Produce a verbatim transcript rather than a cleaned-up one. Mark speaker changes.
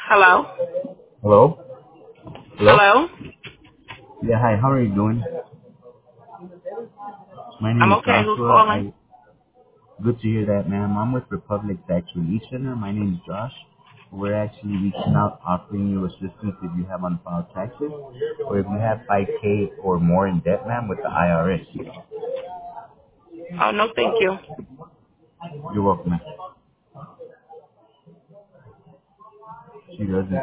Speaker 1: Hello?
Speaker 2: Hello? Hello?
Speaker 1: Hello?
Speaker 2: Yeah, hi, how are you doing? My name
Speaker 1: I'm
Speaker 2: is
Speaker 1: okay. Who's
Speaker 2: Joshua.
Speaker 1: calling?
Speaker 2: I Good to hear that, ma'am. I'm with Republic Tax Relief Center. My name is Josh. We're actually reaching out, offering you assistance if you have unfiled taxes, or if you have five K or more in debt, ma'am, with the I R S.
Speaker 1: Oh, no, thank you.
Speaker 2: You're welcome, ma'am. She doesn't.